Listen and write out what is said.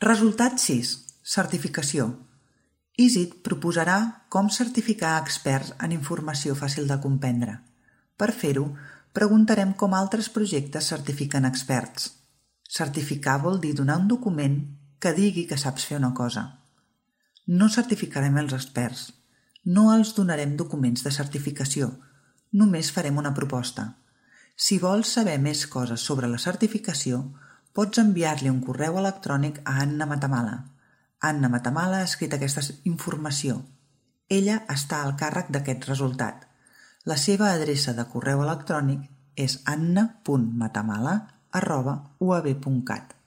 Resultat 6. Certificació. EASIT proposarà com certificar experts en informació fàcil de comprendre. Per fer-ho, preguntarem com altres projectes certifiquen experts. Certificar vol dir donar un document que digui que saps fer una cosa. No certificarem els experts. No els donarem documents de certificació. Només farem una proposta. Si vols saber més coses sobre la certificació, pots enviar-li un correu electrònic a Anna Matamala. Anna Matamala ha escrit aquesta informació. Ella està al càrrec d'aquest resultat. La seva adreça de correu electrònic és anna.matamala@uab.cat.